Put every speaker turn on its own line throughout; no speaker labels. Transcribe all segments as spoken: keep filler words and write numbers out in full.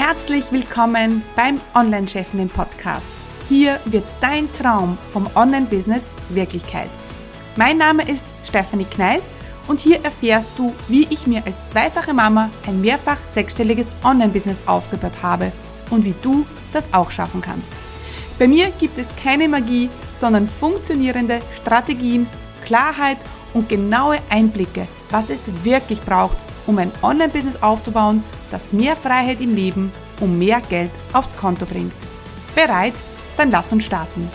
Herzlich willkommen beim Online-Chefinnen-Podcast. Hier wird dein Traum vom Online-Business Wirklichkeit. Mein Name ist Stefanie Kneis und hier erfährst du, wie ich mir als zweifache Mama ein mehrfach sechsstelliges Online-Business aufgebaut habe und wie du das auch schaffen kannst. Bei mir gibt es keine Magie, sondern funktionierende Strategien, Klarheit und genaue Einblicke, was es wirklich braucht, um ein Online-Business aufzubauen, das mehr Freiheit im Leben und mehr Geld aufs Konto bringt. Bereit? Dann lass uns starten.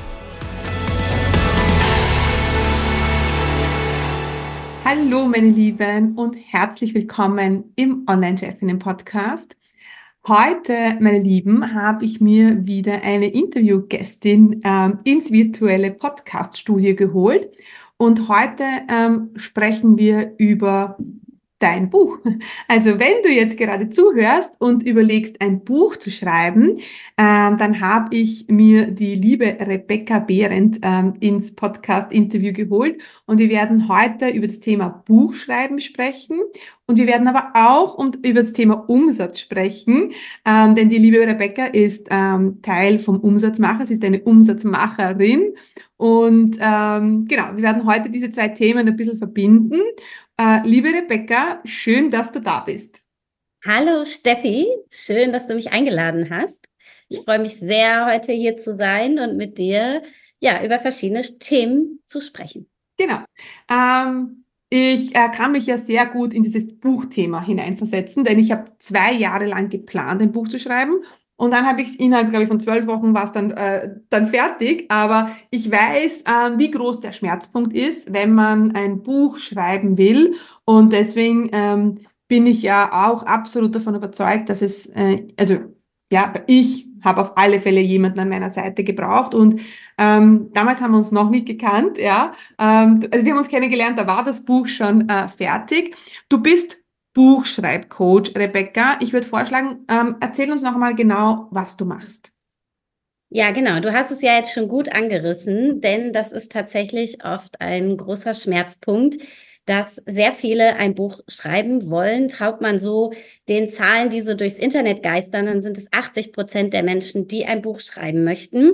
Hallo meine Lieben und herzlich willkommen im Online-Chefinnen-Podcast. Heute, meine Lieben, habe ich mir wieder eine Interviewgästin ähm, ins virtuelle Podcast-Studio geholt und heute ähm, sprechen wir über dein Buch. Also wenn du jetzt gerade zuhörst und überlegst, ein Buch zu schreiben, ähm, dann habe ich mir die liebe Rebecca Behrendt ähm, ins Podcast-Interview geholt und wir werden heute über das Thema Buchschreiben sprechen und wir werden aber auch um, über das Thema Umsatz sprechen, ähm, denn die liebe Rebecca ist ähm, Teil vom Umsatzmacher, sie ist eine Umsatzmacherin und ähm, genau, wir werden heute diese zwei Themen ein bisschen verbinden. Uh, liebe Rebecca, schön, dass du da bist.
Hallo Steffi, schön, dass du mich eingeladen hast. Ich freue mich sehr, heute hier zu sein und mit dir ja über verschiedene Themen zu sprechen.
Genau. Ähm, ich äh, kann mich ja sehr gut in dieses Buchthema hineinversetzen, denn ich habe zwei Jahre lang geplant, ein Buch zu schreiben. Und dann habe ich es innerhalb, glaube ich, von zwölf Wochen war es dann, äh, dann fertig. Aber ich weiß, äh, wie groß der Schmerzpunkt ist, wenn man ein Buch schreiben will. Und deswegen ähm, bin ich ja auch absolut davon überzeugt, dass es, äh, also ja, ich habe auf alle Fälle jemanden an meiner Seite gebraucht. Und ähm, damals haben wir uns noch nicht gekannt, ja. Ähm, also wir haben uns kennengelernt, da war das Buch schon äh, fertig. Du bist Buchschreibcoach, Rebecca. Ich würde vorschlagen, ähm, erzähl uns noch mal genau, was du machst.
Ja, genau. Du hast es ja jetzt schon gut angerissen, denn das ist tatsächlich oft ein großer Schmerzpunkt, dass sehr viele ein Buch schreiben wollen. Traut man so den Zahlen, die so durchs Internet geistern, dann sind es achtzig Prozent der Menschen, die ein Buch schreiben möchten.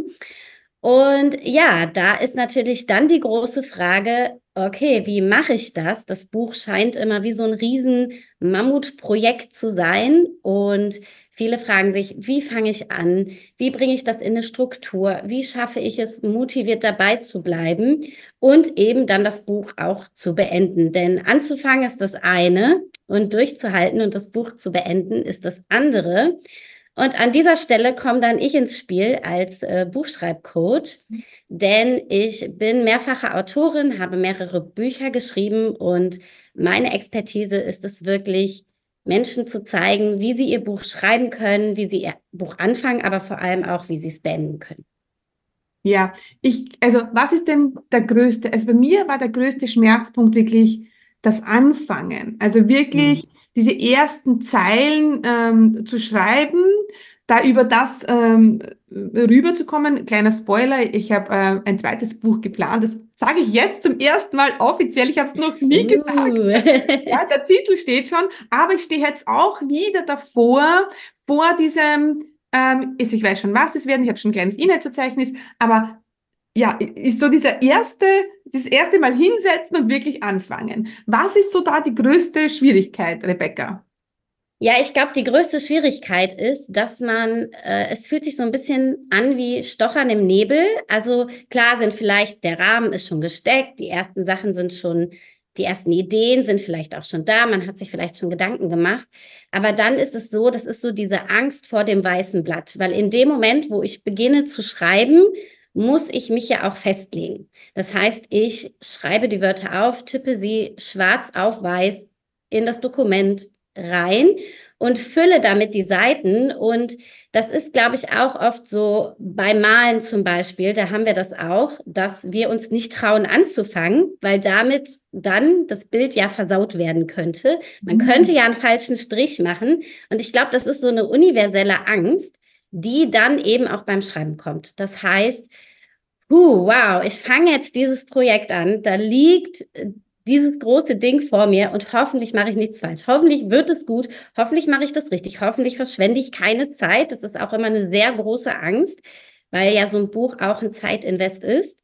Und ja, da ist natürlich dann die große Frage, okay, wie mache ich das? Das Buch scheint immer wie so ein riesen Mammutprojekt zu sein und viele fragen sich, wie fange ich an? Wie bringe ich das in eine Struktur? Wie schaffe ich es, motiviert dabei zu bleiben und eben dann das Buch auch zu beenden? Denn anzufangen ist das eine und durchzuhalten und das Buch zu beenden ist das andere. Und an dieser Stelle komme dann ich ins Spiel als äh, Buchschreibcoach, denn ich bin mehrfache Autorin, habe mehrere Bücher geschrieben und meine Expertise ist es wirklich, Menschen zu zeigen, wie sie ihr Buch schreiben können, wie sie ihr Buch anfangen, aber vor allem auch, wie sie es beenden können.
Ja, ich, also was ist denn der größte, also bei mir war der größte Schmerzpunkt wirklich das Anfangen. Also
Mhm.
wirklich diese ersten Zeilen ähm, zu schreiben, da über das ähm, rüberzukommen. Kleiner Spoiler, ich habe äh, ein zweites Buch geplant. Das sage ich jetzt zum ersten Mal offiziell. Ich habe es noch nie gesagt.
Uh.
Ja, der Titel steht schon, aber ich stehe jetzt auch wieder davor, vor diesem, ähm, also ich weiß schon, was es werden, ich habe schon ein kleines Inhaltsverzeichnis, aber ja, ist so dieser erste, das erste Mal hinsetzen und wirklich anfangen. Was ist so da die größte Schwierigkeit, Rebecca?
Ja, ich glaube, die größte Schwierigkeit ist, dass man, äh, es fühlt sich so ein bisschen an wie Stochern im Nebel. Also klar sind vielleicht, der Rahmen ist schon gesteckt, die ersten Sachen sind schon, die ersten Ideen sind vielleicht auch schon da, man hat sich vielleicht schon Gedanken gemacht. Aber dann ist es so, das ist so diese Angst vor dem weißen Blatt, weil in dem Moment, wo ich beginne zu schreiben, muss ich mich ja auch festlegen. Das heißt, ich schreibe die Wörter auf, tippe sie schwarz auf weiß in das Dokument rein und fülle damit die Seiten. Und das ist, glaube ich, auch oft so beim Malen zum Beispiel. Da haben wir das auch, dass wir uns nicht trauen anzufangen, weil damit dann das Bild ja versaut werden könnte. Man könnte ja einen falschen Strich machen. Und ich glaube, das ist so eine universelle Angst, die dann eben auch beim Schreiben kommt. Das heißt, huh, wow, ich fange jetzt dieses Projekt an. Da liegt dieses große Ding vor mir und hoffentlich mache ich nichts falsch. Hoffentlich wird es gut. Hoffentlich mache ich das richtig. Hoffentlich verschwende ich keine Zeit. Das ist auch immer eine sehr große Angst, weil ja so ein Buch auch ein Zeitinvest ist.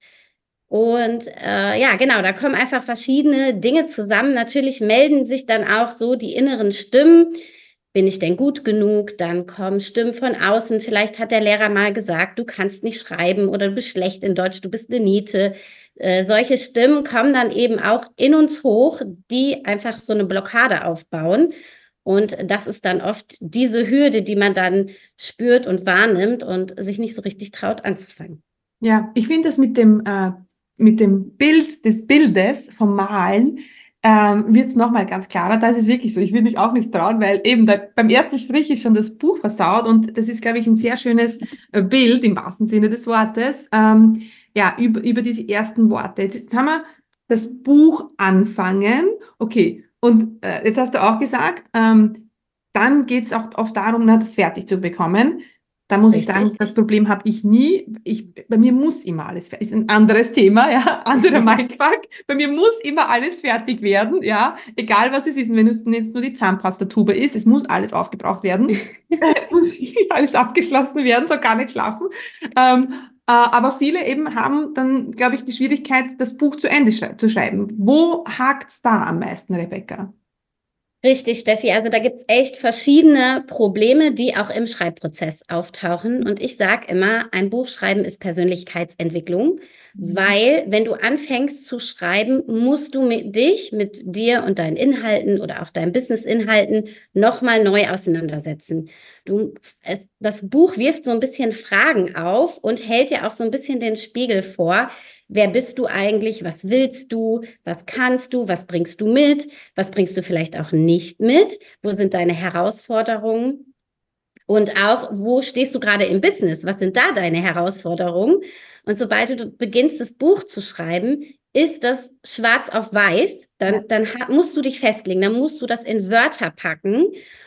Und äh, ja, genau, da kommen einfach verschiedene Dinge zusammen. Natürlich melden sich dann auch so die inneren Stimmen. Bin ich denn gut genug? Dann kommen Stimmen von außen. Vielleicht hat der Lehrer mal gesagt, du kannst nicht schreiben oder du bist schlecht in Deutsch, du bist eine Niete. Äh, solche Stimmen kommen dann eben auch in uns hoch, die einfach so eine Blockade aufbauen. Und das ist dann oft diese Hürde, die man dann spürt und wahrnimmt und sich nicht so richtig traut anzufangen.
Ja, ich finde das mit dem, äh, mit dem Bild des Bildes vom Malen ähm, wird es nochmal ganz klarer. Das ist wirklich so. Ich will mich auch nicht trauen, weil eben da, beim ersten Strich ist schon das Buch versaut und das ist, glaube ich, ein sehr schönes äh, Bild im wahrsten Sinne des Wortes. Ähm, ja, über, über diese ersten Worte. Jetzt, jetzt haben wir das Buch anfangen. Okay, und äh, jetzt hast du auch gesagt, ähm, dann geht es auch oft darum, na, das fertig zu bekommen. Da muss ich sagen,
Richtig.
das Problem habe ich nie. Ich, bei mir muss immer alles fertig. Ist ein anderes Thema, ja, anderer Mindfuck. Bei mir muss immer alles fertig werden, ja, egal was es ist. Und wenn es jetzt nur die Zahnpastatube ist, es muss alles aufgebraucht werden. Es muss alles abgeschlossen werden, so gar nicht schlafen. Ähm, äh, aber viele eben haben dann, glaube ich, die Schwierigkeit, das Buch zu Ende schrei zu schreiben. Wo hakt's da am meisten, Rebecca?
Richtig, Steffi. Also da gibt's echt verschiedene Probleme, die auch im Schreibprozess auftauchen. Und ich sage immer, ein Buch schreiben ist Persönlichkeitsentwicklung,
Mhm.
weil wenn du anfängst zu schreiben, musst du mit dich, mit dir und deinen Inhalten oder auch deinen Business-Inhalten nochmal neu auseinandersetzen. Du, es, das Buch wirft so ein bisschen Fragen auf und hält dir auch so ein bisschen den Spiegel vor. Wer bist du eigentlich? Was willst du? Was kannst du? Was bringst du mit? Was bringst du vielleicht auch nicht mit? Wo sind deine Herausforderungen? Und auch, wo stehst du gerade im Business? Was sind da deine Herausforderungen? Und sobald du beginnst, das Buch zu schreiben, ist das schwarz auf weiß, dann, dann musst du dich festlegen, dann musst du das in Wörter packen.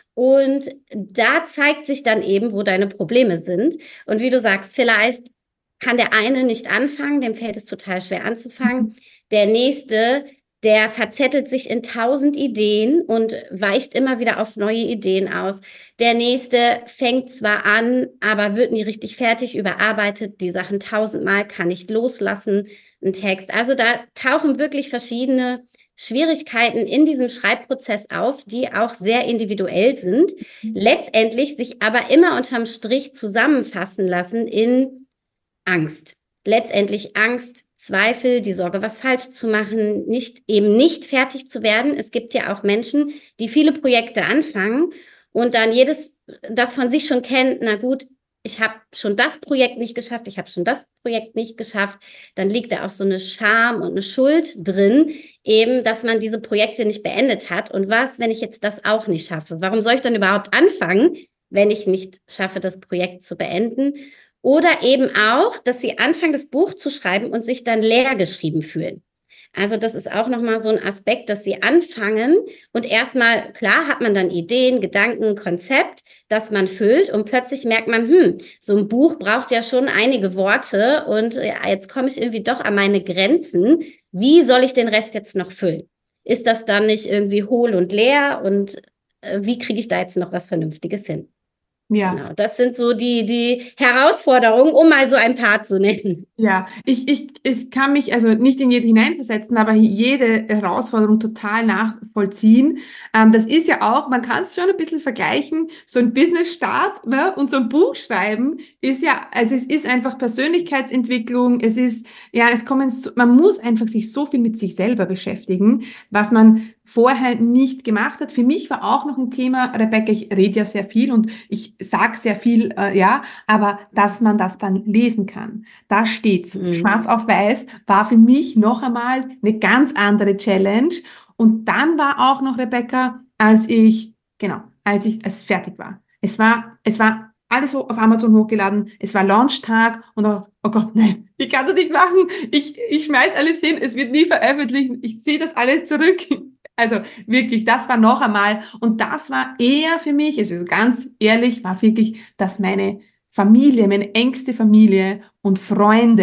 Und da zeigt sich dann eben, wo deine Probleme sind. Und wie du sagst, vielleicht kann der eine nicht anfangen, dem fällt es total schwer anzufangen. Der nächste, der verzettelt sich in tausend Ideen und weicht immer wieder auf neue Ideen aus. Der nächste fängt zwar an, aber wird nie richtig fertig, überarbeitet die Sachen tausendmal, kann nicht loslassen, ein Text. Also da tauchen wirklich verschiedene Schwierigkeiten in diesem Schreibprozess auf, die auch sehr individuell sind, letztendlich sich aber immer unterm Strich zusammenfassen lassen in Angst. Letztendlich Angst, Zweifel, die Sorge, was falsch zu machen, nicht, eben nicht fertig zu werden. Es gibt ja auch Menschen, die viele Projekte anfangen und dann jedes, das von sich schon kennt, na gut, ich habe schon das Projekt nicht geschafft, ich habe schon das Projekt nicht geschafft, dann liegt da auch so eine Scham und eine Schuld drin, eben, dass man diese Projekte nicht beendet hat. Und was, wenn ich jetzt das auch nicht schaffe? Warum soll ich dann überhaupt anfangen, wenn ich nicht schaffe, das Projekt zu beenden? Oder eben auch, dass sie anfangen, das Buch zu schreiben und sich dann leer geschrieben fühlen. Also das ist auch nochmal so ein Aspekt, dass sie anfangen und erstmal, klar, hat man dann Ideen, Gedanken, Konzept, das man füllt und plötzlich merkt man, hm, so ein Buch braucht ja schon einige Worte und ja, jetzt komme ich irgendwie doch an meine Grenzen. Wie soll ich den Rest jetzt noch füllen? Ist das dann nicht irgendwie hohl und leer und äh, wie kriege ich da jetzt noch was Vernünftiges hin?
Ja.
Genau, das sind so die, die Herausforderungen, um mal so ein paar zu nennen.
Ja, ich, ich, ich kann mich also nicht in jede hineinversetzen, aber jede Herausforderung total nachvollziehen. Ähm, das ist ja auch, man kann es schon ein bisschen vergleichen, so ein Business-Start, ne, und so ein Buch schreiben ist ja, also es ist einfach Persönlichkeitsentwicklung, es ist, ja, es kommen, so, man muss einfach sich so viel mit sich selber beschäftigen, was man vorher nicht gemacht hat. Für mich war auch noch ein Thema, Rebecca, ich rede ja sehr viel und ich sage sehr viel, äh, ja, aber dass man das dann lesen kann. Da steht's.
Mhm.
Schwarz auf weiß war für mich noch einmal eine ganz andere Challenge. Und dann war auch noch, Rebecca, als ich, genau, als ich, als es fertig war. Es war, es war alles auf Amazon hochgeladen. Es war Launchtag und auch, oh Gott, nein, ich kann das nicht machen. Ich, ich schmeiß alles hin. Es wird nie veröffentlicht. Ich ziehe das alles zurück. Also wirklich, das war noch einmal. Und das war eher für mich, also ganz ehrlich, war wirklich, dass meine Familie, meine engste Familie und Freunde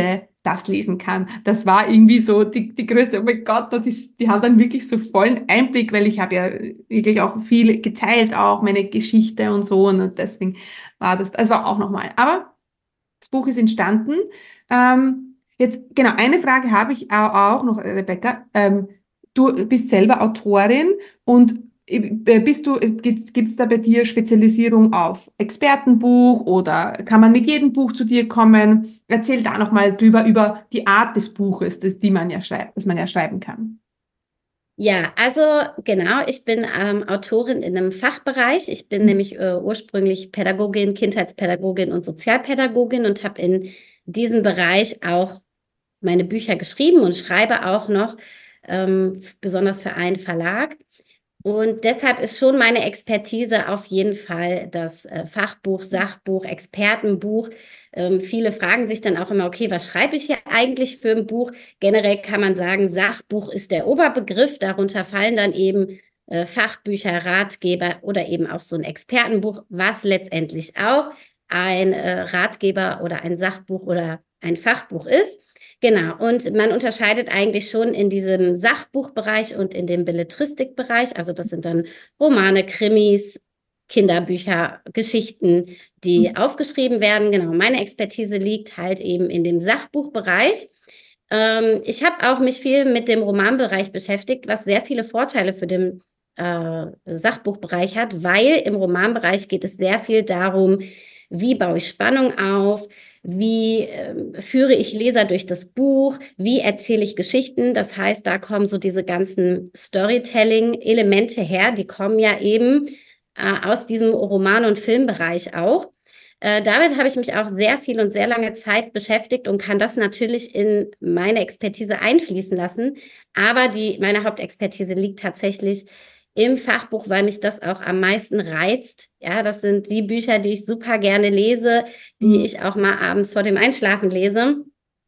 das lesen kann. Das war irgendwie so die, die größte, oh mein Gott, das ist, die haben dann wirklich so vollen Einblick, weil ich habe ja wirklich auch viel geteilt, auch meine Geschichte und so und deswegen war das, das war auch nochmal. Aber das Buch ist entstanden. Ähm, jetzt, genau, eine Frage habe ich au- auch noch, Rebecca. Ähm, du bist selber Autorin und äh, bist du, gibt es da bei dir Spezialisierung auf Expertenbuch oder kann man mit jedem Buch zu dir kommen? Erzähl da nochmal drüber, über die Art des Buches, das, die man ja schreibt, das man ja schreiben kann.
Ja, also genau, ich bin ähm, Autorin in einem Fachbereich. Ich bin nämlich äh, ursprünglich Pädagogin, Kindheitspädagogin und Sozialpädagogin und habe in diesem Bereich auch meine Bücher geschrieben und schreibe auch noch, ähm, besonders für einen Verlag. Und deshalb ist schon meine Expertise auf jeden Fall das äh, Fachbuch, Sachbuch, Expertenbuch. Ähm, viele fragen sich dann auch immer, okay, was schreibe ich hier eigentlich für ein Buch? Generell kann man sagen, Sachbuch ist der Oberbegriff. Darunter fallen dann eben äh, Fachbücher, Ratgeber oder eben auch so ein Expertenbuch, was letztendlich auch ein äh, Ratgeber oder ein Sachbuch oder ein Fachbuch ist. Genau, und man unterscheidet eigentlich schon in diesem Sachbuchbereich und in dem Belletristikbereich. Also das sind dann Romane, Krimis, Kinderbücher, Geschichten, die aufgeschrieben werden. Genau, meine Expertise liegt halt eben in dem Sachbuchbereich. Ähm, ich habe auch mich viel mit dem Romanbereich beschäftigt, was sehr viele Vorteile für den äh, Sachbuchbereich hat, weil im Romanbereich geht es sehr viel darum, wie baue ich Spannung auf, wie äh, führe ich Leser durch das Buch, wie erzähle ich Geschichten. Das heißt, da kommen so diese ganzen Storytelling-Elemente her, die kommen ja eben äh, aus diesem Roman- und Filmbereich auch. Äh, damit habe ich mich auch sehr viel und sehr lange Zeit beschäftigt und kann das natürlich in meine Expertise einfließen lassen. Aber die, meine Hauptexpertise liegt tatsächlich im Fachbuch, weil mich das auch am meisten reizt. Ja, das sind die Bücher, die ich super gerne lese, die
Mhm.
ich auch mal abends vor dem Einschlafen lese.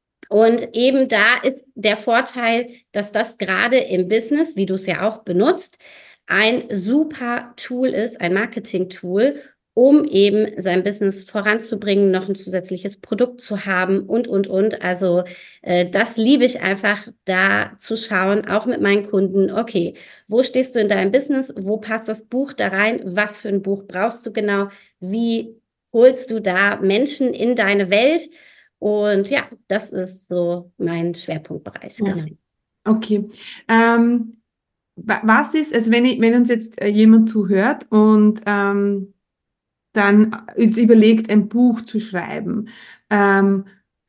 Und eben da ist der Vorteil, dass das gerade im Business, wie du es ja auch benutzt, ein super Tool ist, ein Marketing-Tool, um eben sein Business voranzubringen, noch ein zusätzliches Produkt zu haben und, und, und. Also äh, das liebe ich einfach, da zu schauen, auch mit meinen Kunden, okay, wo stehst du in deinem Business? Wo passt das Buch da rein? Was für ein Buch brauchst du genau? Wie holst du da Menschen in deine Welt? Und ja, das ist so mein Schwerpunktbereich,
Ja.
genau.
Okay. Ähm, wa- was ist, also wenn ich, wenn uns jetzt äh, jemand zuhört und ähm, dann uns überlegt, ein Buch zu schreiben, ähm,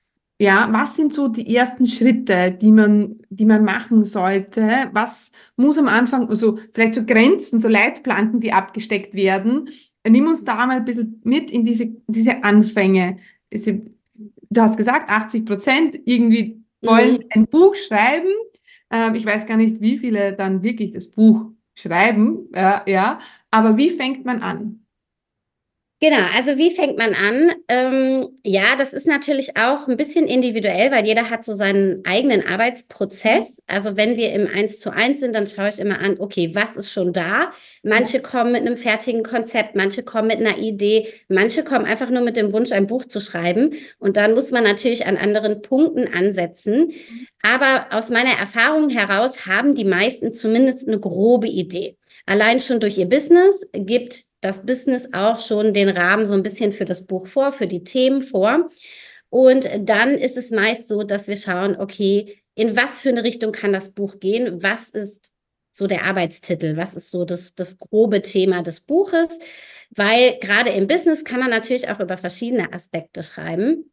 ja, was sind so die ersten Schritte, die man, die man machen sollte? Was muss am Anfang, also vielleicht so Grenzen, so Leitplanken, die abgesteckt werden? Nimm uns da mal ein bisschen mit in diese, diese Anfänge. Diese, du hast gesagt, achtzig Prozent irgendwie wollen
Mhm.
ein Buch schreiben. Ähm, ich weiß gar nicht, wie viele dann wirklich das Buch schreiben, äh, ja, aber wie fängt man an?
Genau, also wie fängt man an? Ähm, ja, das ist natürlich auch ein bisschen individuell, weil jeder hat so seinen eigenen Arbeitsprozess. Also wenn wir im Eins zu eins sind, dann schaue ich immer an, okay, was ist schon da?
Ja.
Manche kommen mit einem fertigen Konzept, manche kommen mit einer Idee, manche kommen einfach nur mit dem Wunsch, ein Buch zu schreiben. Und dann muss man natürlich an anderen Punkten ansetzen. Aber aus meiner Erfahrung heraus haben die meisten zumindest eine grobe Idee. Allein schon durch ihr Business gibt das Business auch schon den Rahmen so ein bisschen für das Buch vor, für die Themen vor. Und dann ist es meist so, dass wir schauen, okay, in was für eine Richtung kann das Buch gehen? Was ist so der Arbeitstitel? Was ist so das, das grobe Thema des Buches? Weil gerade im Business kann man natürlich auch über verschiedene Aspekte schreiben.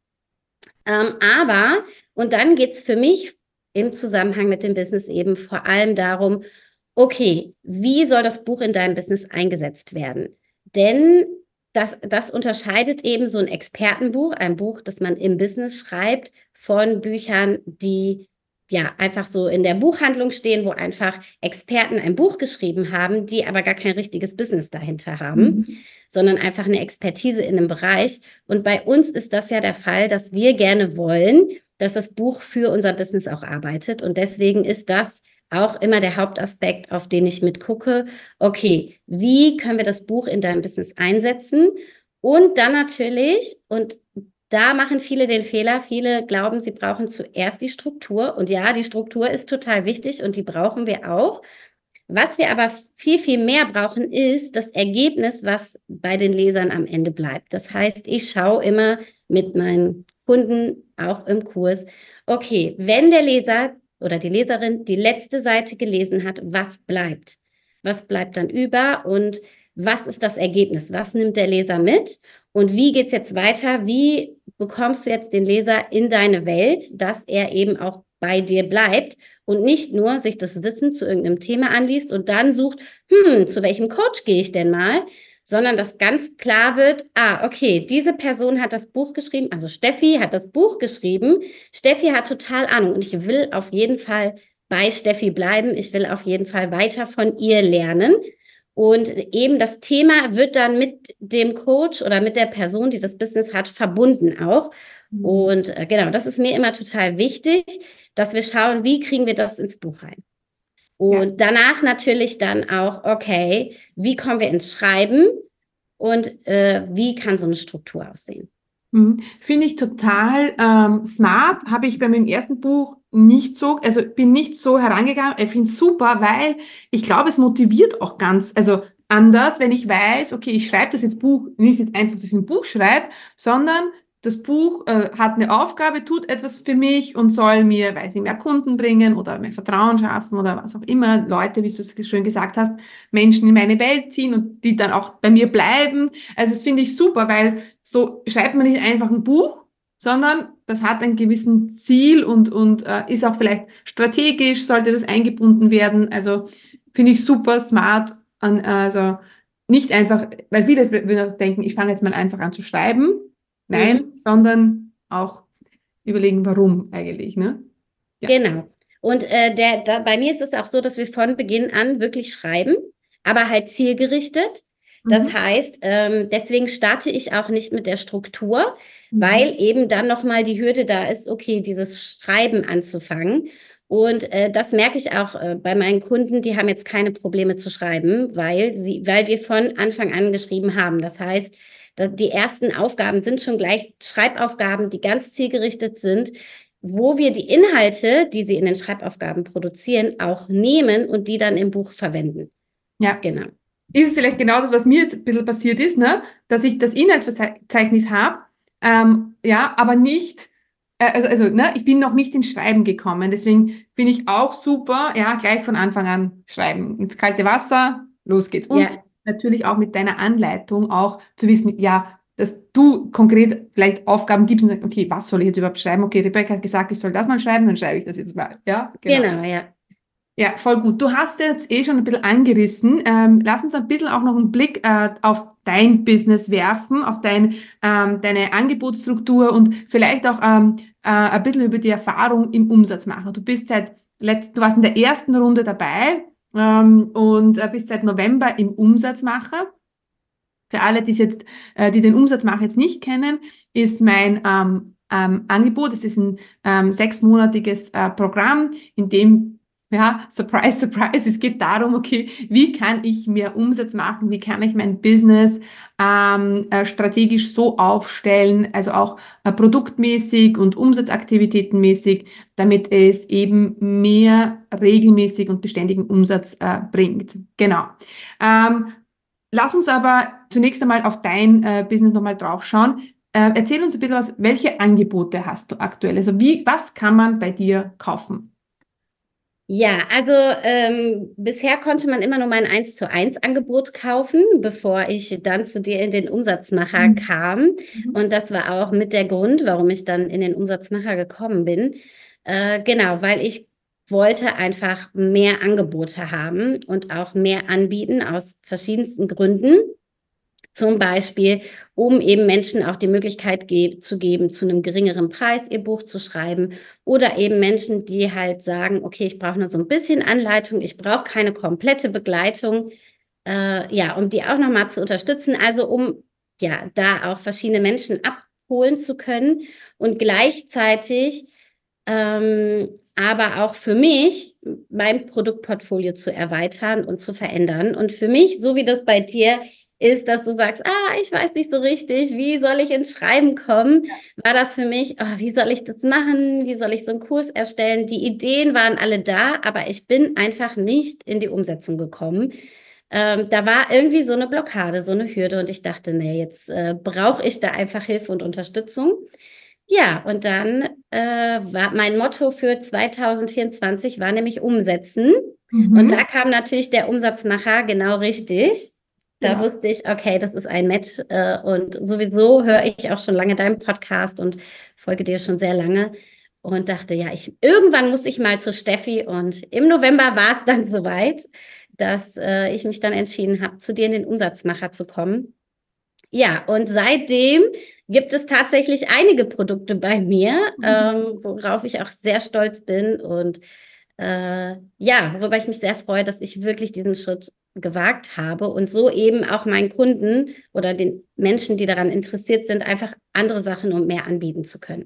Ähm, aber, und dann geht es für mich im Zusammenhang mit dem Business eben vor allem darum, okay, wie soll das Buch in deinem Business eingesetzt werden? Denn das, das unterscheidet eben so ein Expertenbuch, ein Buch, das man im Business schreibt, von Büchern, die ja einfach so in der Buchhandlung stehen, wo einfach Experten ein Buch geschrieben haben, die aber gar kein richtiges Business dahinter haben,
Mhm.
sondern einfach eine Expertise in einem Bereich. Und bei uns ist das ja der Fall, dass wir gerne wollen, dass das Buch für unser Business auch arbeitet. Und deswegen ist das auch immer der Hauptaspekt, auf den ich mitgucke. Okay, wie können wir das Buch in deinem Business einsetzen? Und dann natürlich, und da machen viele den Fehler. Viele glauben, sie brauchen zuerst die Struktur. Und ja, die Struktur ist total wichtig und die brauchen wir auch. Was wir aber viel, viel mehr brauchen, ist das Ergebnis, was bei den Lesern am Ende bleibt. Das heißt, ich schaue immer mit meinen Kunden auch im Kurs, okay, wenn der Leser oder die Leserin die letzte Seite gelesen hat, was bleibt? Was bleibt dann über und was ist das Ergebnis? Was nimmt der Leser mit? Und wie geht es jetzt weiter? Wie bekommst du jetzt den Leser in deine Welt, dass er eben auch bei dir bleibt und nicht nur sich das Wissen zu irgendeinem Thema anliest und dann sucht, hm, zu welchem Coach gehe ich denn mal? Sondern dass ganz klar wird, ah, okay, diese Person hat das Buch geschrieben, also Steffi hat das Buch geschrieben, Steffi hat total Ahnung und ich will auf jeden Fall bei Steffi bleiben, ich will auf jeden Fall weiter von ihr lernen. Und eben das Thema wird dann mit dem Coach oder mit der Person, die das Business hat, verbunden auch.
Mhm.
Und äh, genau, das ist mir immer total wichtig, dass wir schauen, wie kriegen wir das ins Buch rein. Und ja. danach natürlich dann auch, okay, wie kommen wir ins Schreiben und äh, wie kann so eine Struktur aussehen?
Mhm. Finde ich total ähm, smart, habe ich bei meinem ersten Buch nicht so, also bin nicht so herangegangen. Ich finde es super, weil ich glaube, es motiviert auch ganz, also anders, wenn ich weiß, okay, ich schreibe das jetzt Buch, nicht jetzt einfach, dass ich ein Buch schreibe, sondern das Buch äh, hat eine Aufgabe, tut etwas für mich und soll mir, weiß nicht, mehr Kunden bringen oder mehr Vertrauen schaffen oder was auch immer, Leute, wie du es schön gesagt hast, Menschen in meine Welt ziehen und die dann auch bei mir bleiben. Also das finde ich super, weil so schreibt man nicht einfach ein Buch, sondern das hat ein gewissen Ziel und, und äh, ist auch vielleicht strategisch, sollte das eingebunden werden. Also finde ich super smart, an, also nicht einfach, weil viele würden auch denken, ich fange jetzt mal einfach an zu schreiben. Nein,
Mhm.
sondern auch überlegen, warum eigentlich, ne? Ja.
Genau. Und äh, der, da, bei mir ist es auch so, dass wir von Beginn an wirklich schreiben, aber halt zielgerichtet. Das
Mhm.
heißt, ähm, deswegen starte ich auch nicht mit der Struktur,
Mhm.
weil eben dann nochmal die Hürde da ist, okay, dieses Schreiben anzufangen. Und äh, das merke ich auch äh, bei meinen Kunden, die haben jetzt keine Probleme zu schreiben, weil sie, weil wir von Anfang an geschrieben haben. Das heißt, da, die ersten Aufgaben sind schon gleich Schreibaufgaben, die ganz zielgerichtet sind, wo wir die Inhalte, die sie in den Schreibaufgaben produzieren, auch nehmen und die dann im Buch verwenden.
Ja.
Genau.
Ist es vielleicht genau das, was mir jetzt ein bisschen passiert ist, ne? Dass ich das Inhaltsverzeichnis habe, ähm, ja, aber nicht, äh, also, also ne, ich bin noch nicht ins Schreiben gekommen. Deswegen finde ich auch super, ja, gleich von Anfang an schreiben. Ins kalte Wasser, los geht's. Und
Ja,
natürlich auch mit deiner Anleitung auch zu wissen, ja, dass du konkret vielleicht Aufgaben gibst und sagst, okay, was soll ich jetzt überhaupt schreiben? Okay, Rebecca hat gesagt, ich soll das mal schreiben, dann schreibe ich das jetzt mal. Ja, genau.
genau, ja.
Ja, voll gut. Du hast jetzt eh schon ein bisschen angerissen. Ähm, lass uns ein bisschen auch noch einen Blick äh, auf dein Business werfen, auf dein, ähm, deine Angebotsstruktur und vielleicht auch ähm, äh, ein bisschen über die Erfahrung im Umsatzmacher. Du bist seit letzt, du warst in der ersten Runde dabei ähm, und äh, bist seit November im Umsatzmacher. Für alle, die es jetzt, äh, die den Umsatzmacher jetzt nicht kennen, ist mein ähm, ähm, Angebot. Es ist ein ähm, sechsmonatiges äh, Programm, in dem ja, surprise, surprise. Es geht darum, okay, wie kann ich mehr Umsatz machen? Wie kann ich mein Business ähm, äh, strategisch so aufstellen, also auch äh, produktmäßig und umsatzaktivitätenmäßig, damit es eben mehr regelmäßig und beständigen Umsatz äh, bringt. Genau. Ähm, Lass uns aber zunächst einmal auf dein äh, Business nochmal draufschauen. Äh, erzähl uns ein bisschen was, welche Angebote hast du aktuell? Also wie, was kann man bei dir kaufen?
Ja, also ähm, bisher konnte man immer nur mein eins zu eins Angebot kaufen, bevor ich dann zu dir in den Umsatzmacher
Mhm.
kam.
Mhm.
Und das war auch mit der Grund, warum ich dann in den Umsatzmacher gekommen bin. Äh, genau, weil ich wollte einfach mehr Angebote haben und auch mehr anbieten aus verschiedensten Gründen. Zum Beispiel, um eben Menschen auch die Möglichkeit ge zu geben, zu einem geringeren Preis ihr Buch zu schreiben. Oder eben Menschen, die halt sagen, okay, ich brauche nur so ein bisschen Anleitung, ich brauche keine komplette Begleitung. Äh, ja, um die auch nochmal zu unterstützen. Also um ja da auch verschiedene Menschen abholen zu können und gleichzeitig ähm, aber auch für mich mein Produktportfolio zu erweitern und zu verändern. Und für mich, so wie das bei dir ist, dass du sagst, ah, ich weiß nicht so richtig, wie soll ich ins Schreiben kommen, war das für mich, oh, wie soll ich das machen? Wie soll ich so einen Kurs erstellen? Die Ideen waren alle da, aber ich bin einfach nicht in die Umsetzung gekommen. Ähm, da war irgendwie so eine Blockade, so eine Hürde und ich dachte, nee, jetzt äh, brauche ich da einfach Hilfe und Unterstützung. Ja, und dann äh, war mein Motto für zwanzig vierundzwanzig war nämlich umsetzen. Und da
Mhm.
kam natürlich der Umsatzmacher genau richtig. Da
Genau.
wusste ich, okay, das ist ein Match. Äh, und sowieso höre ich auch schon lange deinen Podcast und folge dir schon sehr lange. Und dachte, ja, ich, irgendwann muss ich mal zu Steffi. Und im November war es dann soweit, dass äh, ich mich dann entschieden habe, zu dir in den Umsatzmacher zu kommen. Ja, und seitdem gibt es tatsächlich einige Produkte bei mir, ähm, worauf ich auch sehr stolz bin und äh, ja, worüber ich mich sehr freue, dass ich wirklich diesen Schritt gewagt habe und so eben auch meinen Kunden oder den Menschen, die daran interessiert sind, einfach andere Sachen und mehr anbieten zu können.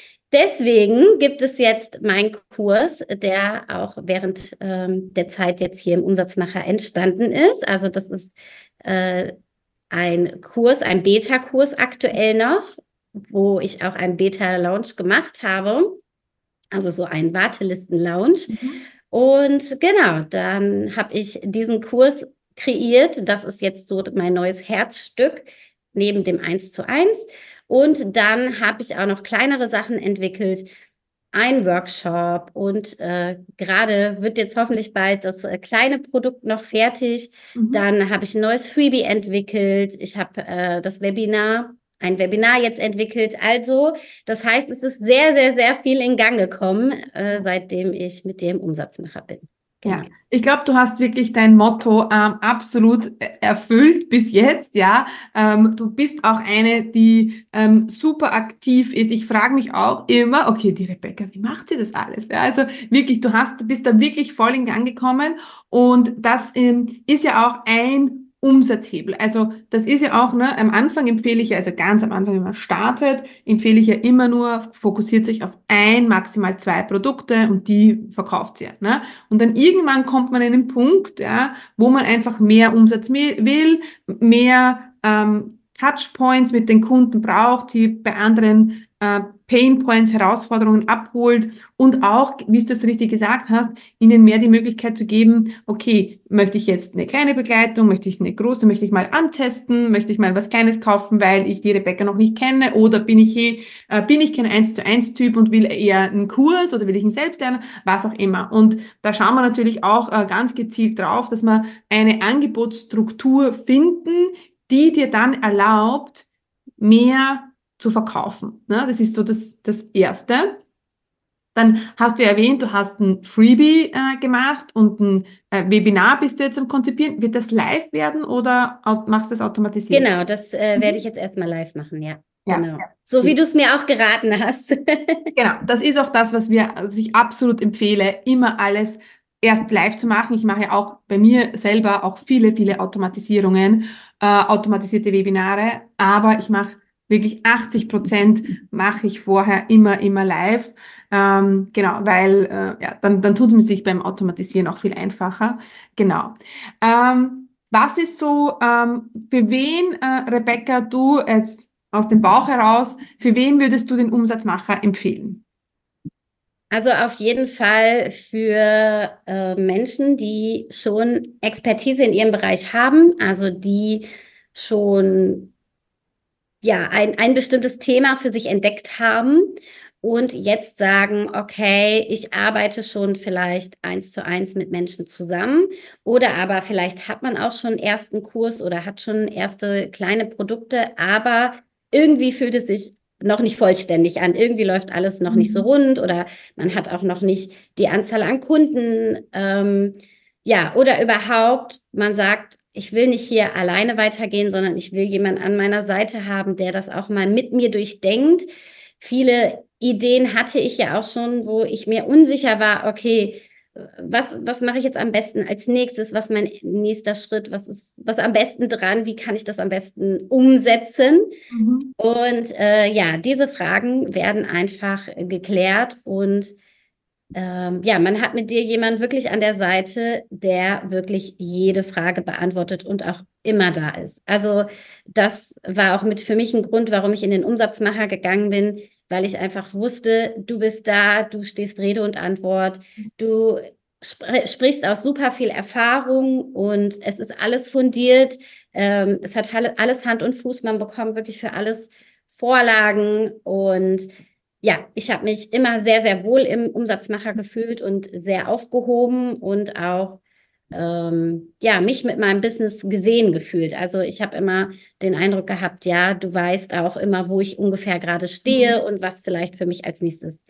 Deswegen gibt es jetzt meinen Kurs, der auch während ähm, der Zeit jetzt hier im Umsatzmacher entstanden ist. Also das ist äh, ein Kurs, ein Beta-Kurs aktuell noch, wo ich auch einen Beta-Launch gemacht habe, also so einen Wartelisten-Launch.
Mhm.
Und genau, dann habe ich diesen Kurs kreiert. Das ist jetzt so mein neues Herzstück neben dem eins zu eins. Und dann habe ich auch noch kleinere Sachen entwickelt, ein Workshop und äh, gerade wird jetzt hoffentlich bald das äh, kleine Produkt noch fertig.
Mhm.
Dann habe ich ein neues Freebie entwickelt. Ich habe äh, das Webinar, ein Webinar jetzt entwickelt. Also, das heißt, es ist sehr, sehr, sehr viel in Gang gekommen, äh, seitdem ich mit dir im Umsatzmacher bin.
Ja,
Genau.
ich glaube, du hast wirklich dein Motto ähm, absolut äh, erfüllt bis jetzt, ja. Ähm, du bist auch eine, die ähm, super aktiv ist. Ich frage mich auch immer, okay, die Rebecca, wie macht sie das alles? Ja, also wirklich, du hast, bist da wirklich voll in Gang gekommen und das ähm, ist ja auch ein Umsatzhebel. Also das ist ja auch, ne, am Anfang empfehle ich ja, also ganz am Anfang, wenn man startet, empfehle ich ja immer nur, fokussiert sich auf ein, maximal zwei Produkte und die verkauft ihr, ne? Und dann irgendwann kommt man an einen Punkt, ja, wo man einfach mehr Umsatz will, mehr ähm, Touchpoints mit den Kunden braucht, die bei anderen äh, Painpoints, Herausforderungen abholt und auch, wie du es richtig gesagt hast, ihnen mehr die Möglichkeit zu geben, okay, möchte ich jetzt eine kleine Begleitung, möchte ich eine große, möchte ich mal antesten, möchte ich mal was Kleines kaufen, weil ich die Rebecca noch nicht kenne oder bin ich eh, äh, bin ich kein eins zu eins Typ und will eher einen Kurs oder will ich einen Selbstlerner, was auch immer. Und da schauen wir natürlich auch äh, ganz gezielt drauf, dass wir eine Angebotsstruktur finden, die dir dann erlaubt, mehr zu verkaufen. Ne? Das ist so das, das Erste. Dann hast du ja erwähnt, du hast ein Freebie äh, gemacht und ein äh, Webinar bist du jetzt am Konzipieren. Wird das live werden oder au- machst du das automatisiert?
Genau, das äh, werde ich
Mhm.
jetzt erstmal live machen, ja.
Ja,
Genau. So wie
gut.
du es mir auch geraten hast.
Genau, das ist auch das, was wir, was ich absolut empfehle, immer alles erst live zu machen. Ich mache ja auch bei mir selber auch viele, viele Automatisierungen, äh, automatisierte Webinare, aber ich mache wirklich achtzig Prozent mache ich vorher immer, immer live. Ähm, genau, weil äh, ja, dann, dann tut es sich beim Automatisieren auch viel einfacher. Genau. Ähm, was ist so, ähm, für wen, äh, Rebecca, du jetzt aus dem Bauch heraus, für wen würdest du den Umsatzmacher empfehlen?
Also auf jeden Fall für äh, Menschen, die schon Expertise in ihrem Bereich haben, also die schon ja ein, ein bestimmtes Thema für sich entdeckt haben und jetzt sagen, okay, ich arbeite schon vielleicht eins zu eins mit Menschen zusammen oder aber vielleicht hat man auch schon erst einen Kurs oder hat schon erste kleine Produkte, aber irgendwie fühlt es sich noch nicht vollständig an. Irgendwie läuft alles noch nicht so
Mhm.
rund oder man hat auch noch nicht die Anzahl an Kunden. Ähm, ja, oder überhaupt, man sagt, ich will nicht hier alleine weitergehen, sondern ich will jemanden an meiner Seite haben, der das auch mal mit mir durchdenkt. Viele Ideen hatte ich ja auch schon, wo ich mir unsicher war, okay, was, was mache ich jetzt am besten als nächstes? Was ist mein nächster Schritt? Was ist was am besten dran? Wie kann ich das am besten umsetzen?
Mhm.
Und äh, ja, diese Fragen werden einfach geklärt und ähm, ja, man hat mit dir jemanden wirklich an der Seite, der wirklich jede Frage beantwortet und auch immer da ist. Also das war auch mit für mich ein Grund, warum ich in den Umsatzmacher gegangen bin, weil ich einfach wusste, du bist da, du stehst Rede und Antwort, du spr sprichst aus super viel Erfahrung und es ist alles fundiert. Ähm, es hat alles Hand und Fuß, man bekommt wirklich für alles Vorlagen und ja, ich habe mich immer sehr, sehr wohl im Umsatzmacher gefühlt und sehr aufgehoben und auch ähm, ja, mich mit meinem Business gesehen gefühlt. Also ich habe immer den Eindruck gehabt, ja, du weißt auch immer, wo ich ungefähr gerade stehe und was vielleicht für mich als nächstes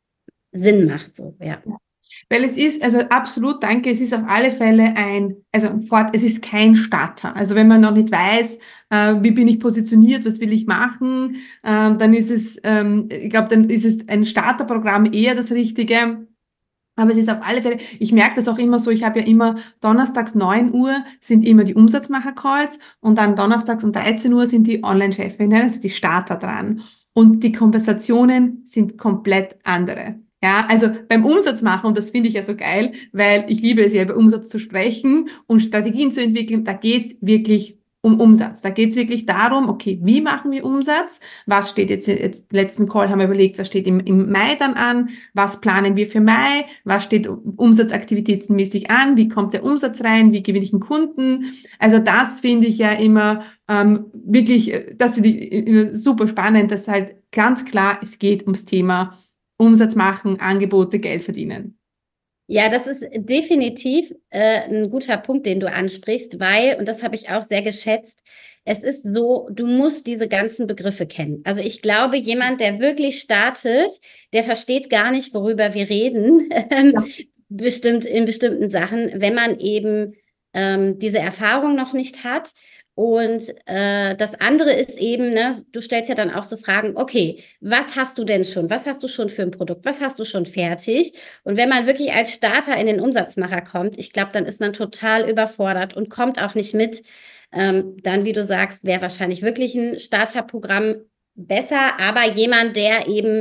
Sinn macht. So, ja.
Weil es ist, also absolut, danke, es ist auf alle Fälle ein, also ein Fort, es ist kein Starter. Also wenn man noch nicht weiß, äh, wie bin ich positioniert, was will ich machen, äh, dann ist es, ähm, ich glaube, dann ist es ein Starterprogramm eher das Richtige. Aber es ist auf alle Fälle, ich merke das auch immer so, ich habe ja immer donnerstags neun Uhr sind immer die Umsatzmacher-Calls und dann donnerstags um dreizehn Uhr sind die Online-Chefinnen, also die Starter dran. Und die Konversationen sind komplett andere. Ja, also beim Umsatz machen, und das finde ich ja so geil, weil ich liebe es ja, über Umsatz zu sprechen und Strategien zu entwickeln, da geht's wirklich um Umsatz. Da geht's wirklich darum, okay, wie machen wir Umsatz? Was steht jetzt, jetzt letzten Call haben wir überlegt, was steht im, im Mai dann an? Was planen wir für Mai? Was steht umsatzaktivitätenmäßig an? Wie kommt der Umsatz rein? Wie gewinne ich einen Kunden? Also das finde ich ja immer ähm, wirklich, das finde ich immer super spannend, dass halt ganz klar, es geht ums Thema Umsatz machen, Angebote, Geld verdienen.
Ja, das ist definitiv äh, ein guter Punkt, den du ansprichst, weil, und das habe ich auch sehr geschätzt, es ist so, du musst diese ganzen Begriffe kennen. Also ich glaube, jemand, der wirklich startet, der versteht gar nicht, worüber wir reden,
Ja.
bestimmt in bestimmten Sachen, wenn man eben ähm, diese Erfahrung noch nicht hat. Und äh, das andere ist eben, ne, du stellst ja dann auch so Fragen, okay, was hast du denn schon? Was hast du schon für ein Produkt? Was hast du schon fertig? Und wenn man wirklich als Starter in den Umsatzmacher kommt, ich glaube, dann ist man total überfordert und kommt auch nicht mit. Ähm, dann, wie du sagst, wäre wahrscheinlich wirklich ein Starterprogramm besser, aber jemand, der eben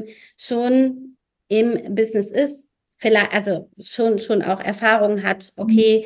schon im Business ist, vielleicht, also schon, schon auch Erfahrung hat, okay,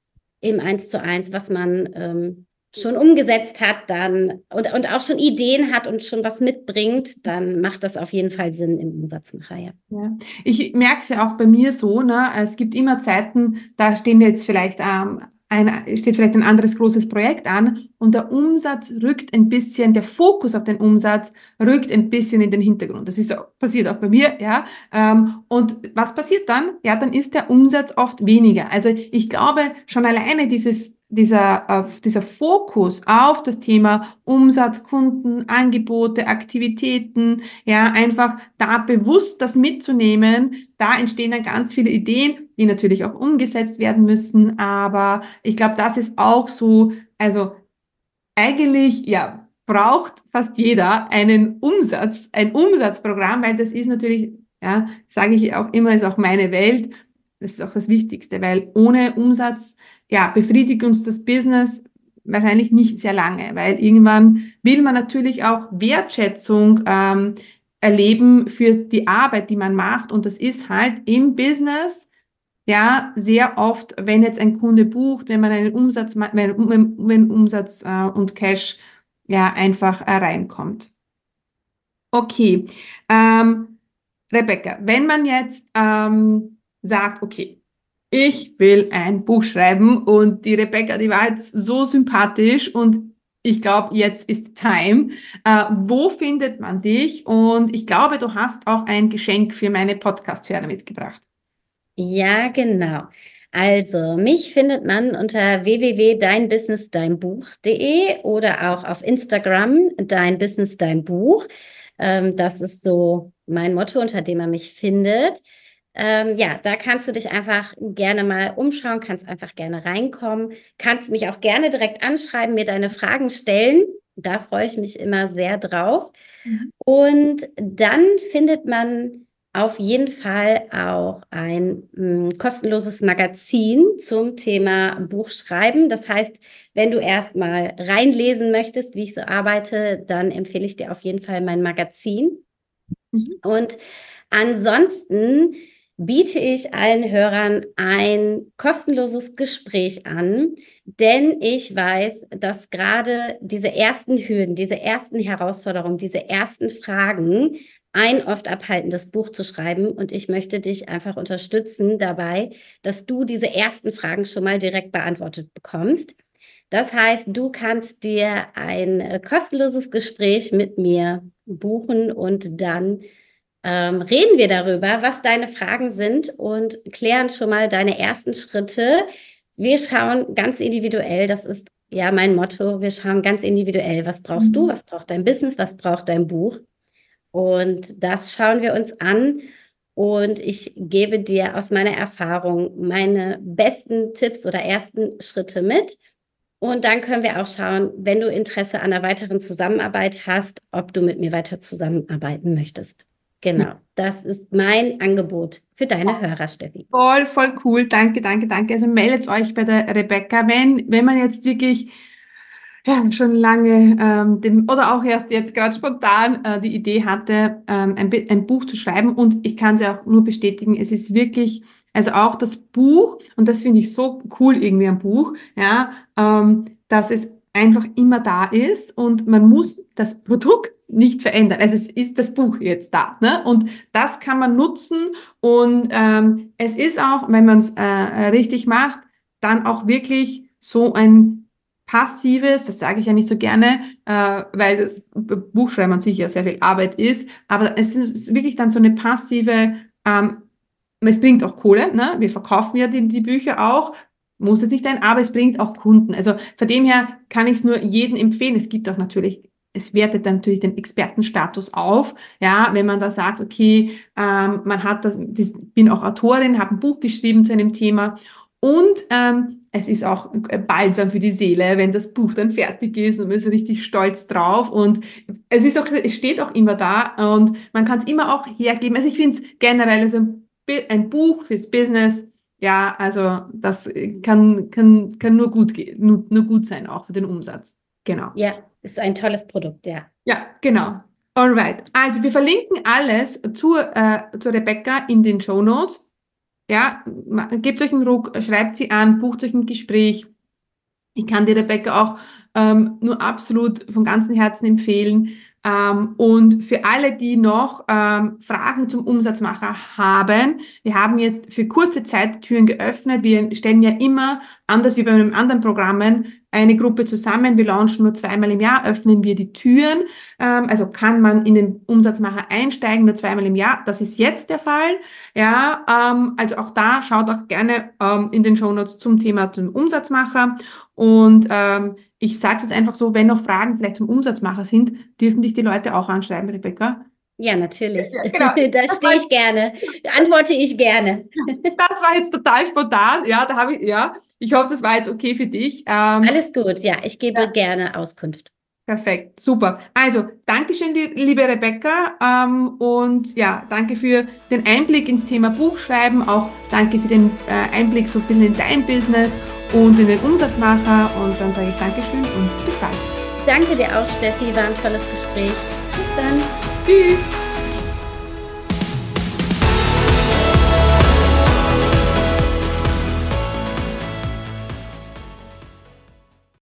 im Eins zu eins, was man ähm, schon umgesetzt hat, dann und, und auch schon Ideen hat und schon was mitbringt, dann macht das auf jeden Fall Sinn im Umsatzmacher, ja.
Ja. Ich merke es ja auch bei mir so, ne? Es gibt immer Zeiten, da stehen jetzt vielleicht ähm, ein, steht vielleicht ein anderes großes Projekt an und der Umsatz rückt ein bisschen, der Fokus auf den Umsatz rückt ein bisschen in den Hintergrund. Das ist auch, passiert auch bei mir, ja. Ähm, und was passiert dann? Ja, dann ist der Umsatz oft weniger. Also ich glaube, schon alleine dieses dieser, äh, dieser Fokus auf das Thema Umsatz, Kunden, Angebote, Aktivitäten, ja, einfach da bewusst das mitzunehmen, da entstehen dann ganz viele Ideen, die natürlich auch umgesetzt werden müssen, aber ich glaube, das ist auch so, also eigentlich, ja, braucht fast jeder einen Umsatz, ein Umsatzprogramm, weil das ist natürlich, ja, sage ich auch immer, ist auch meine Welt. Das ist auch das Wichtigste, weil ohne Umsatz, ja, befriedigt uns das Business wahrscheinlich nicht sehr lange, weil irgendwann will man natürlich auch Wertschätzung ähm, erleben für die Arbeit, die man macht. Und das ist halt im Business ja, sehr oft, wenn jetzt ein Kunde bucht, wenn man einen Umsatz, ma- wenn, wenn, wenn Umsatz äh, und Cash ja einfach äh, reinkommt. Okay, ähm, Rebecca, wenn man jetzt ähm, sagt, okay, ich will ein Buch schreiben und die Rebecca, die war jetzt so sympathisch und ich glaube, jetzt ist Time. Äh, wo findet man dich? Und ich glaube, du hast auch ein Geschenk für meine Podcast-Hörer mitgebracht.
Ja, genau. Also, mich findet man unter w w w punkt dein business dein buch punkt de oder auch auf Instagram dein Business dein Buch. Ähm, das ist so mein Motto, unter dem man mich findet. Ähm, ja, da kannst du dich einfach gerne mal umschauen, kannst einfach gerne reinkommen, kannst mich auch gerne direkt anschreiben, mir deine Fragen stellen. Da freue ich mich immer sehr drauf.
Mhm.
Und dann findet man auf jeden Fall auch ein mh, kostenloses Magazin zum Thema Buchschreiben. Das heißt, wenn du erstmal reinlesen möchtest, wie ich so arbeite, dann empfehle ich dir auf jeden Fall mein Magazin.
Mhm.
Und ansonsten biete ich allen Hörern ein kostenloses Gespräch an, denn ich weiß, dass gerade diese ersten Hürden, diese ersten Herausforderungen, diese ersten Fragen ein oft abhaltendes Buch zu schreiben, und ich möchte dich einfach unterstützen dabei, dass du diese ersten Fragen schon mal direkt beantwortet bekommst. Das heißt, du kannst dir ein äh, kostenloses Gespräch mit mir buchen und dann ähm, reden wir darüber, was deine Fragen sind und klären schon mal deine ersten Schritte. Wir schauen ganz individuell, das ist ja mein Motto, wir schauen ganz individuell, was brauchst du, was braucht dein Business, was braucht dein Buch? Und das schauen wir uns an. Und ich gebe dir aus meiner Erfahrung meine besten Tipps oder ersten Schritte mit. Und dann können wir auch schauen, wenn du Interesse an einer weiteren Zusammenarbeit hast, ob du mit mir weiter zusammenarbeiten möchtest. Genau, das ist mein Angebot für deine Hörer, Steffi.
Voll, voll cool. Danke, danke, danke. Also meldet euch bei der Rebecca, wenn, wenn man jetzt wirklich ja, schon lange ähm, dem, oder auch erst jetzt gerade spontan äh, die Idee hatte, ähm, ein, Bi- ein Buch zu schreiben. Und ich kann es ja auch nur bestätigen, es ist wirklich, also auch das Buch, und das finde ich so cool irgendwie am Buch, ja, ähm, dass es einfach immer da ist und man muss das Produkt nicht verändern. Also es ist das Buch jetzt da, ne? Und das kann man nutzen, und ähm, es ist auch, wenn man es äh, richtig macht, dann auch wirklich so ein passives, das sage ich ja nicht so gerne, äh, weil das Buchschreiben an sich ja sehr viel Arbeit ist, aber es ist wirklich dann so eine passive, ähm, es bringt auch Kohle, ne? Wir verkaufen ja die, die Bücher auch, muss jetzt nicht sein, aber es bringt auch Kunden. Also von dem her kann ich es nur jedem empfehlen. Es gibt auch natürlich, es wertet dann natürlich den Expertenstatus auf, ja, wenn man da sagt, okay, ähm, man hat das, das, bin auch Autorin, habe ein Buch geschrieben zu einem Thema, und ähm, es ist auch Balsam für die Seele, wenn das Buch dann fertig ist und man ist richtig stolz drauf, und es ist auch, es steht auch immer da und man kann es immer auch hergeben. Also ich finde es generell, also ein, Bi- ein Buch fürs Business, ja, also das kann, kann, kann nur gut gehen, nur, nur gut sein, auch für den Umsatz. Genau.
Ja, ist ein tolles Produkt, ja.
Ja, genau. Alright. Also wir verlinken alles zur, äh, zur Rebecca in den Show Notes. Ja, ma- gebt euch einen Ruck, schreibt sie an, bucht euch ein Gespräch. Ich kann dir Rebecca auch ähm, nur absolut von ganzem Herzen empfehlen. Ähm, und für alle, die noch ähm, Fragen zum Umsatzmacher haben, wir haben jetzt für kurze Zeit die Türen geöffnet. Wir stellen ja immer, anders wie bei einem anderen Programmen, eine Gruppe zusammen. Wir launchen nur zweimal im Jahr, öffnen wir die Türen. Ähm, also kann man in den Umsatzmacher einsteigen, nur zweimal im Jahr. Das ist jetzt der Fall. Ja, ähm, also auch da schaut auch gerne ähm, in den Shownotes zum Thema zum Umsatzmacher. Und ähm, ich sage es jetzt einfach so, wenn noch Fragen vielleicht zum Umsatzmacher sind, dürfen dich die Leute auch anschreiben, Rebecca.
Ja, natürlich.
Ja, genau.
Da
Das war,
stehe ich gerne. Antworte ich gerne.
das war jetzt total spontan. Ja, da habe ich, ja. Ich hoffe, das war jetzt okay für dich. Ähm,
Alles gut, ja, ich gebe
ja,
gerne Auskunft.
perfekt, super. Also, Dankeschön, die- liebe Rebecca. Ähm, und ja, danke für den Einblick ins Thema Buchschreiben. Auch danke für den äh, Einblick so ein bisschen in dein Business und in den Umsatzmacher. Und dann sage ich Dankeschön und bis bald.
Danke dir auch, Steffi, war ein tolles Gespräch. Bis dann.
Tschüss.